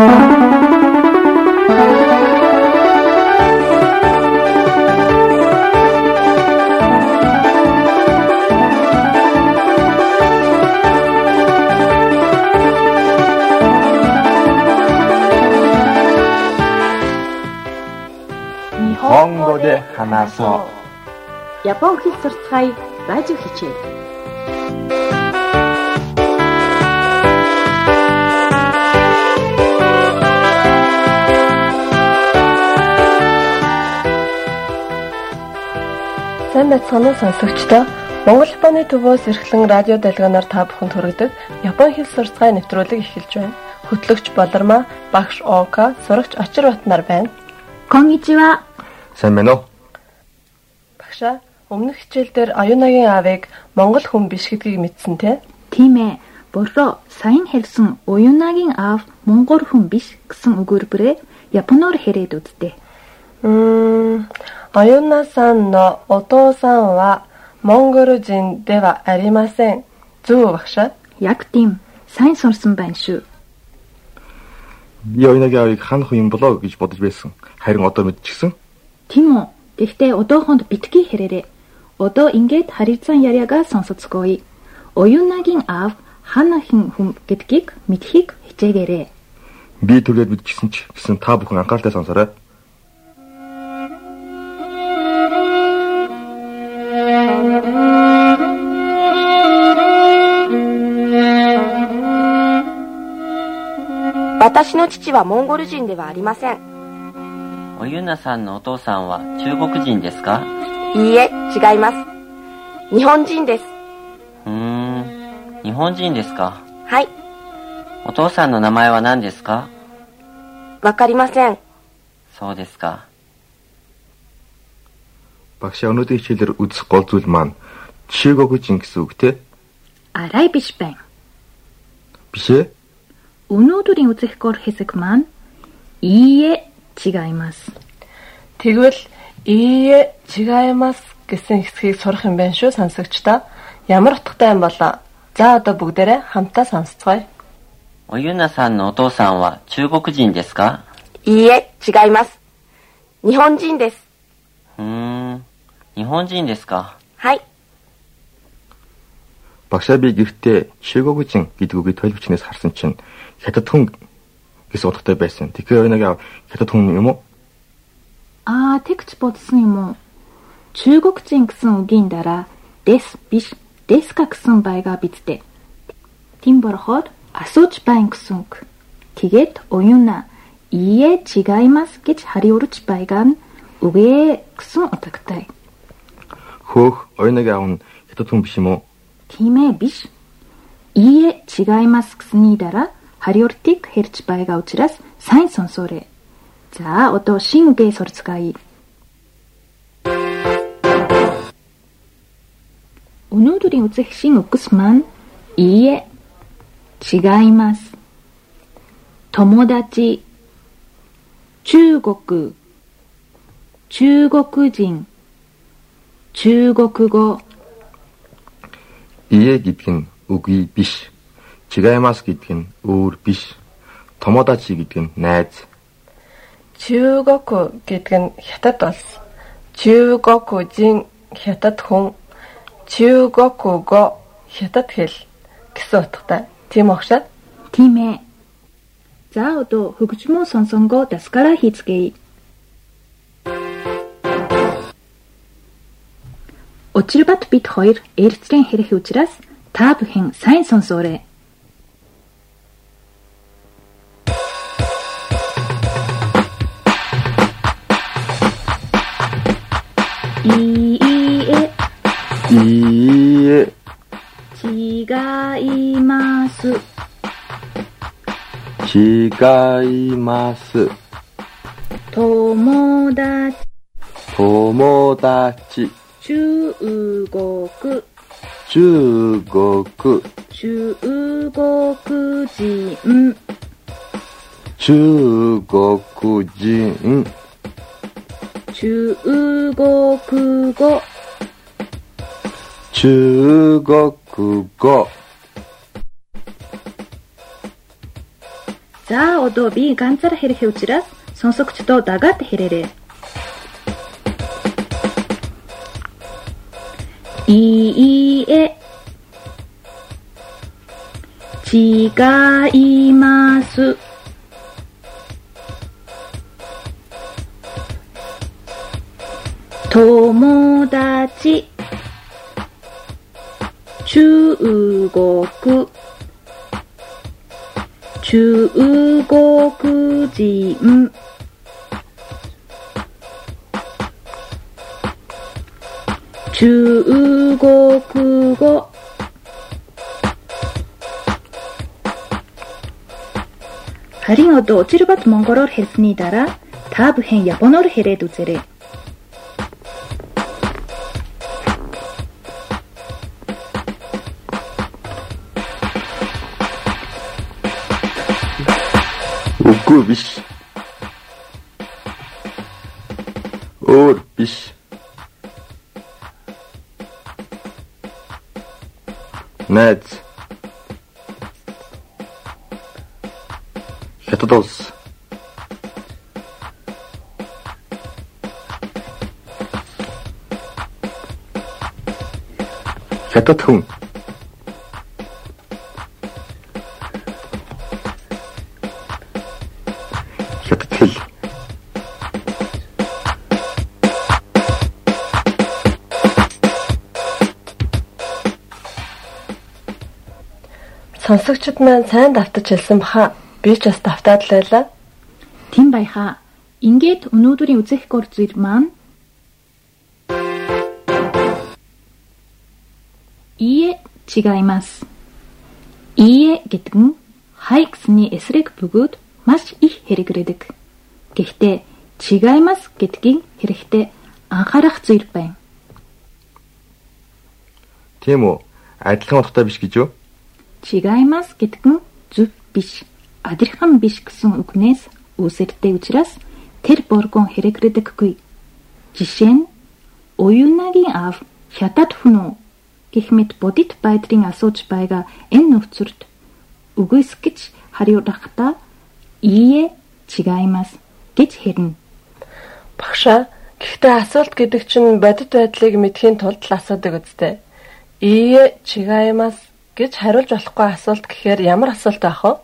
日本語で話そう。 Япон хэл суртахай радио хичээл. Сайн байцгаана уу сонсогчдоо. Монгол Японы төвөөс эрхлэн радио далгаагаар та бүхэнд хүргэдэг Япон хэл суртахай нэвтрүүлэг эхэлж байна. Хөтлөгч Болормаа, багш Ока, сурагч Очир Батнаар байна. Конничива. Сайн байна уу? Багшаа, өмнөх хичээлдэр оюунагийн аавыг монгол хүн биш гэдгийг мэдсэн те? Тийм ээ. Буруу. Сайн хэлсэн оюунагийн аав монгол хүн биш гэсэн үгээр бүрээ японоор хэлээд үзтээ. Оюуна-санのお父さんはモンゴル人ではありません. Зөв багшаа? Яг тийм. Сайн сурсан байна шүү. Би оюунагийн аавыг хан хүн юм болоо гэж бодож байсан. Харин одоо мэдчихсэн. Тийм үү. Гэхдээ одоохонд битгий хэрээрээ. Одоо ингээд харилцан яриагаа сонсоцгоё. Оюунагийн аав хана хүн гэдгийг мэдхийг хичээгээрэй. Би түрээд мэдчихсэн ч гэсэн та бүхэн анхааралтай сонсоорой. Watashi no chichi wa Mongol人ではありません。 おゆなさんのお父さんは中国人ですか？ いいえ、違います。日本人です。 日本人ですか？ はい。 お父さんの名前は何ですか？ わかりません。 そうですか。 Багшаа өнөөдрийн хичээлээр үзэх гол зүйл маань Чигогужин гэсэн үг те? Арай биш байна. Биш ээ? Өнөөдрийн үзэх гол хэсэг маань ие чигаймас. Тэгвэл ие чигаймас гэсэн хэсгийг сурах юм байна шүү сонсогчдоо. Ямар утгатай юм болоо? За одоо бүгдээрээ хамтаа сонсцгоё. おゆなさんのお父さんは中国人ですか？ いいえ、違います。日本人です。 日本人ですか？ はい。 Багшаа би гэртээ Чигогужин гэдэг үгийг төлөвчнээс харсан чинь хятад хүн гэсэн утгатай байсан. Тэгэхээр оюунагийн аав хятад хүн юм уу? Тэгж бодсон юм уу? Чигогужин гэсэн үгийн дараа дэс биш дэска гэсэн байгаа бидтэй. Тийм болохоор асууж байна гэсэн үг. Тэгээд оюуна ие чигаймас гэж хариулж байгаа нь үгээ гэсэн утгатай. Хөөх оюунагийн аав нь хятад хүн биш юм уу? Тийм ээ биш. ие чигаймас гэсний дараа хариултыг хэрж байгаа учраас сайн сонсоорой. За одоо шинэ үгээ сурцгаая. Өнөөдрийн үзэх шинэ үгс маань ие чигаймас. Томодачи, 중국, 중국인, 중국어. ие гэдэг нь үгүй биш. Чигаймас гэдэг нь өөр биш. Томодачи гэдэг нь найз. Чүгоку гэдэг нь хятад улс. Чүгокужин хятад хүн. Чүгокуго хятад хэл гэсэн утгатай. Тийм багшаа? Тийм ээ. За одоо хөгжмөө сонсонгоо даскараа хийцгээе. Учирбат бид хоёр ээлжлэн хэрэх учраас та бүхэн сайн сонсоорой. ие чигаймасу. чигаймасу. Tomodachi. Tomodachi. 중국. 중국. 중국인. 중국인. 중국어. 중국어. За одоо би ганцаараа хэрэх учраас сонсогчдоо дагаад хэрээрэй. 이에違います. 토모다치 중국인 중국어 харин одоо учирбат монголоор хэлсний дараа та бүхэн японоор хэлээд үзээрэй. Үгүй биш. Өөр биш. Найз. Хятад улс. Хятад хүн. Хятад хэл. Сонсогчид маань сайн давтаж хэлсэн баха. Би ч бас давтаад л байлаа. Тийм байхаа. Ингээд өнөөдрийн үзэх գործэр маань ие違います. ие гэдэг нь хай гэсний эсрэг бөгөөд маш их хэрэглэдэг. Гэхдээ違いますгэдгийг хэрэгтэй анхаарах зүйл байна. Тийм үү? Адилхан утгатай биш гэж юу? 違いますгэдэг нь зөв биш, адилхан биш гэсэн үгнээс үүсэрдэг учраас тэр боргон хэрэглэдэггүй. Жишээ нь оюунагийн аав хятад хүн үү гэх мэт бодит байдлын асууж байгаа энэ нөхцөлд үгүйс гэж хариулахдаа ие違いますгэж хэлнэ. Багшаа, гэхдээ асуулт гэдэг чинь бодит байдлыг мэдхийн тулд л асуудаг үстэй. Ие違いますгэж хариулж болохгүй асуулт гэхээр ямар асуулт байх вэ?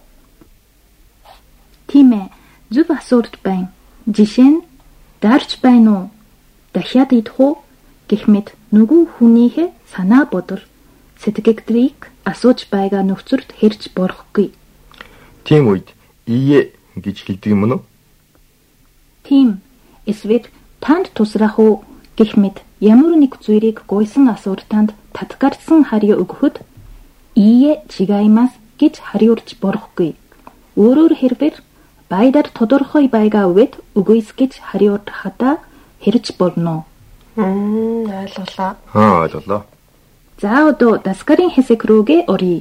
Тийм ээ, зөв асуулт байна. Жишээ нь дарж байна уу? Дахиад идэх үү? Гэх мэт нөгөө хүнийхээ санаа бодол сэтгэгдрийг асууж байгаа нөхцөлд хэрж болохгүй. Тийм үед ие гэж хэлдэг юм уу? Тийм. Эсвэл танд тусрах уу гэх мэт ямар нэг зүйлийг гуйсан асуултанд татгарсан хариу өгөхөд ие違いますгэж хариулж болохгүй. Өөрөөр хэлбэл байдар тодорхой байгаа үед үгүйс гэж хариулахадаа хэрж болно. Ойлголоо. Ойлголоо. За одоо даскарын хэсэг рүүгээ оръё.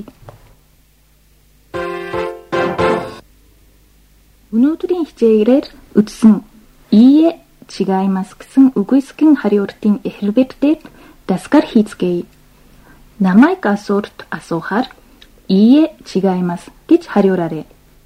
Өнөөдрийн хичээлээр үзсэн ие違いますгэсэн үгүйсгийн хариултын эхлэлээр даскар хийцгээе. Намайг асуулт асуухаар ие違いますгэж хариулаарай.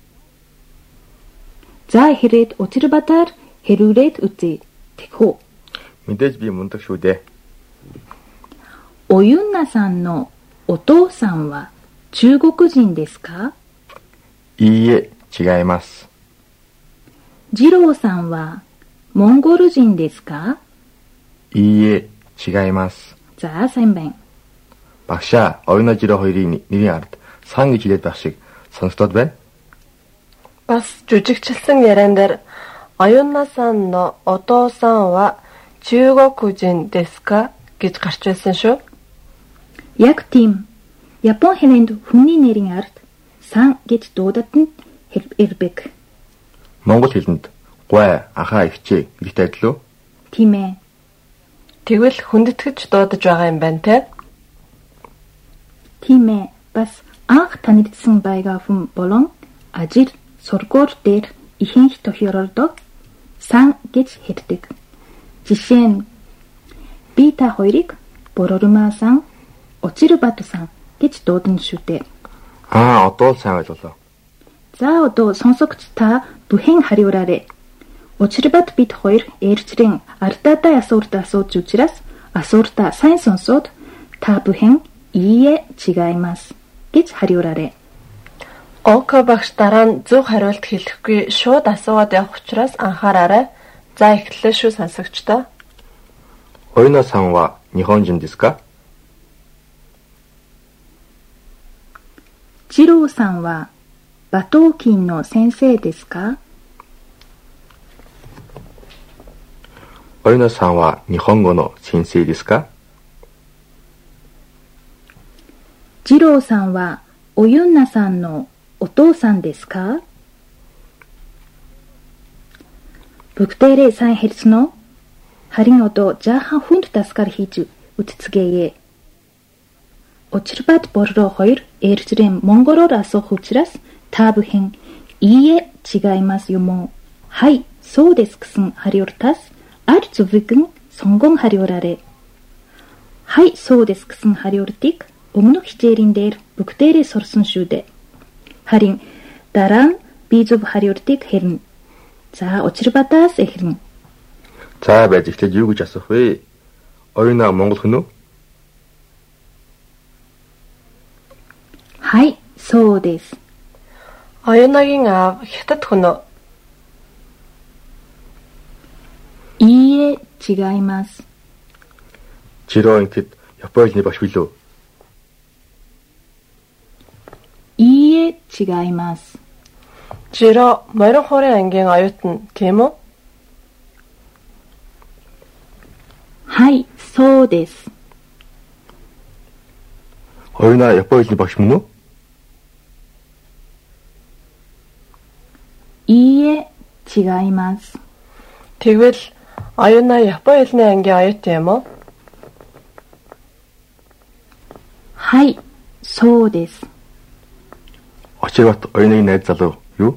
За хэрээд учирбатаар хэрүүлээд үзье. Тэхүү. Мэдээж би мундаг шүү дээ. おゆんなさんのお父さんは中国人ですか? いいえ、違います。 次郎さんはモンゴル人ですか? いいえ、違います。 За сайн байна. Багшаа, оюуна жирээ хоёрын нэрийн ард сан гэж хэлээд байх шиг сонсдод байна. Бас жүжигчлсэн яриан дээр оюуна-сан но одоо-сан ва 중국인ですかгэж гарч байсан шүү. Яг тийм. Япон хэлэнд хүний нэрийн ард сан гэж дуудаад нь хэлбэг. Монгол хэлэнд гуай, ахаа, ихчээ гэдэгтэй адил үү? Тийм ээ. Тэгвэл хүндэтгэж дуудаж байгаа юм байна те? Тийм ээ. Бас анх танигдсан байгаа хүн болон ажил, сургууль дээр ихэнх тохиолдолд сан гэж хэлдэг. Жишээ нь би та хоёрыг Борормаа-сан, Учирбат-сан гэж дуудана шүү дээ. Одоо сайн ойлголоо. За одоо сонсогч та бүхэн хариулаарай. Учирбат бид хоёр ээлжрийн ардаатай асуултаа асууж учраас асуултаа сайн сонсоод та бүхэн ие чигаймас гэж хариулаарай. Ока багш дараа нь зөв хариулт хэлэхгүй шууд асуугаад явах учраас анхаараарай. За эхлэлээ шүү сонсогчдоо. Оюна сан ва Нихонжин desu ka? Jiroさんは馬頭琴の先生ですか? Oinaさんは日本語の先生ですか? ジローさんはおユンナさんのお父さんですか? Бүгдээрээ сайн хэлсэн үү? Харин одоо жаахан хүнд дасгар хийж үтцгээе. Учирбат борроо хоёр ээлжрийн монголоор асуух учраас та бүхэн ие чигаймас юм уу? Хай, суу дэс гэсэн хариултаас аль зөвийг нь сонгон хариулаарай. Хай, суу дэс гэсэн хариултыг өмнөх хичээлийн дээр бүгдээрээ сурсан шүү дээ. Харин дараа нь би зөв хариултыг хэлнэ. За, учирбатаас эхэлнэ. За байж ихтэй юу гэж асуух вэ? Оюна монгол хүн үү? はい、そうです。 Оюнагийн аав хятад хүн үү? いいえ、違います。 Жироо ингээд Японы багш билүү? いいえ、違います。 Жиро морин хуурын ангийн оюутан тийм үү? はい、そうです。 Оюна Японы багш мөн үү? いいえ、違います。 Тэгвэл оюуна Японы хэлний ангийн оюутан юм уу? はい、そうです。 Очирбат оюуны найз залуу юу?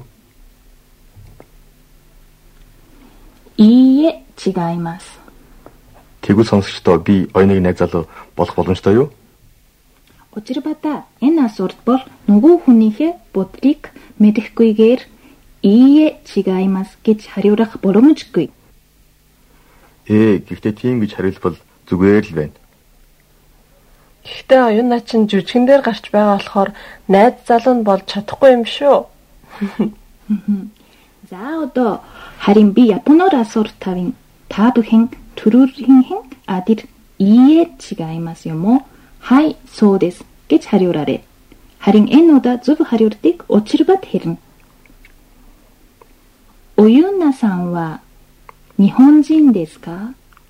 いいえ、違います。 Тэгвэл сонсогчдоо би оюуны найз залуу болох боломжтой юу? Учирбата энэ асуулт бол нөгөө хүнийхээ бодлыг мэдэхгүйгээр ие чигаймас гэж хариулах боломжгүй. Гэхдээ тийм гэж хариулбал зүгээр л байна. Гэхдээ оюуна чинь жүжигэн дээр гарч байгаа болохоор найз залуу нь болж чадахгүй юм шүү. За одоо харин би японоор асуулт тавин та бүхэн төрөлхөн адир ие чигаймас юм уу? はい、そうです гэж хариулаарай. Харин энэ удаа зөв хариултыг учирбат хэлнэ. おゆんなさんは日本人ですか?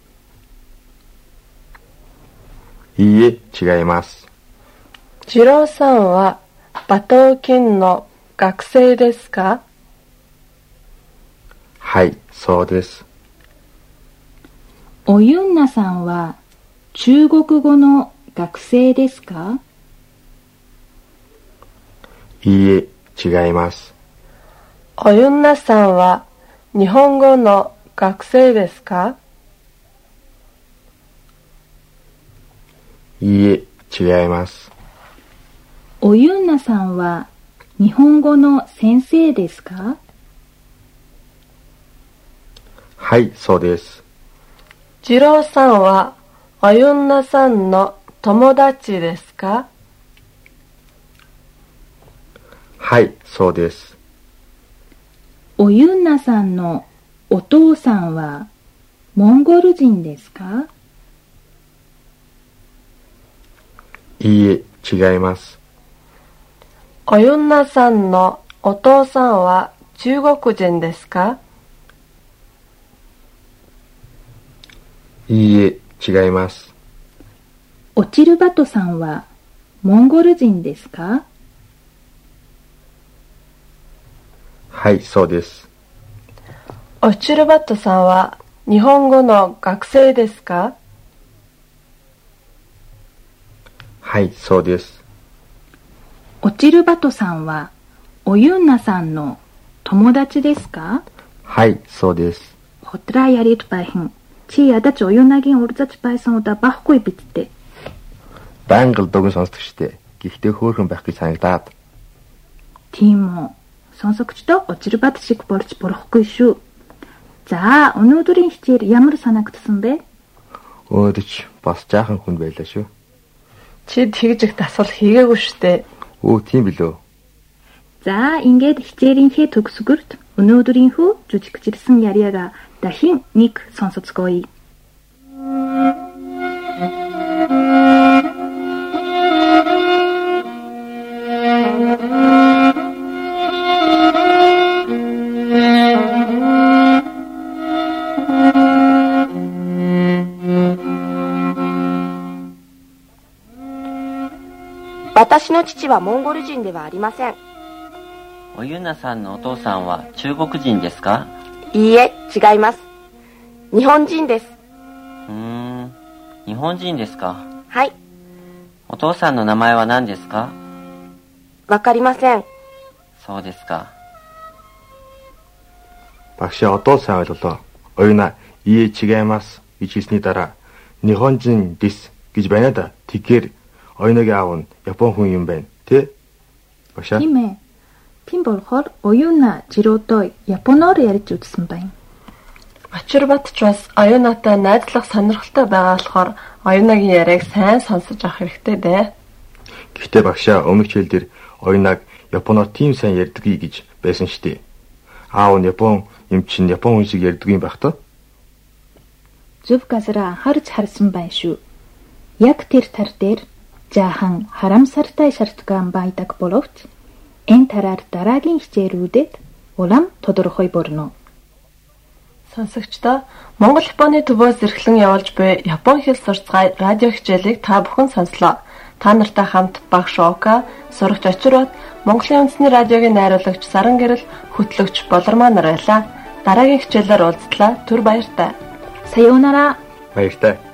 いいえ、違います。 ジローさんは馬頭琴の学生ですか? はい、そうです。 おゆんなさんは中国語の学生ですか? いいえ、違います。 おゆんなさんは日本語の学生ですか? いいえ、違います。 おゆんなさんは日本語の先生ですか? はい、そうです。 ジローさんはおゆんなさんの友達ですか? はい、そうです。 おゆんなさんのお父さんはモンゴル人ですか? いいえ、違います。 おゆんなさんのお父さんは中国人ですか? いいえ、違います。 おちるばとさんはモンゴル人ですか? はい、そうです。 おちるばっとさんは日本語の学生ですか? はい、そうです。 おちるばとさんはおゆんなさんの友達ですか? はい、そうです。 Хотраа ярид байхын чи ядаж оюунагийн урзаж байсан удаа бахгүй биттэй. Байнгал дуган сонсдог штэ. Гэхдээ хөөрхөн байх гэж санагдаад. Тийм үү. сонсогчдоо учирбат шиг болж болохгүй шүү. За, өнөөдрийн хичээл ямар санагдсан бэ? Өөдөч бас жаахан хүн байлаа шүү. Чи тэгж их дасгал хийгээгүй штэ. Өө тийм билүү. За, ингээд хичээлийнхээ төгсгөрт өнөөдрийнхөө жүжигчилсэн яриагаа дахин нэг сонсоцгоё. 私の父はモンゴル人ではありません。 おゆなさんのお父さんは中国人ですか？ いいえ、違います。日本人です。 日本人ですか？ はい。 お父さんの名前は何ですか？ わかりません。 そうですか。 Багш одоо сайн ойлголоо. Оюуна ие чигаймас гэж хэлсний дараа Нихонжин дис гэж байна да. Тэгэхээр оюунагийн аав нь Япон хүн юм байна. Тэ? Багш. Тийм ээ. Тийм болохоор оюуна жирөөдөө японоор ярьж үзсэн байна. Очирбат ч бас оюунатай найзлах сонирхолтой байгаа болохоор оюунагийн яриаг сайн сонсож авах хэрэгтэй дээ. Гэхдээ багшаа өмнөх хичээл дээр оюунаг Японоор тийм сайн ярьдгийг гэж байсан шүү дээ. Аав нь Япон юм чин Япон хүн шиг ярьдаг юм байх тоо. Зөв газараа анхаарч харсан байна шүү. Яг тэр тар дээр жаахан харамсартай шалтгаан байдаг боловч энэ тараар дараагийн хичээлүүдэд улам тодорхой болно. Сонсогчдоо Монгол Японы төвөөс эрхлэн явуулж буй Япон хэл сурцгай радио хичээлийг та бүхэн сонслоо. Та нартай хамт багш Ока, сурагч Очирбат, Монголын үндэсний радиогийн найруулагч Саран Гэрэл, хөтлөгч Болормаа нар байлаа. Дараагийн хичээлээр уулзтлаа. Түр баяртай. Саяонара. Баяртай.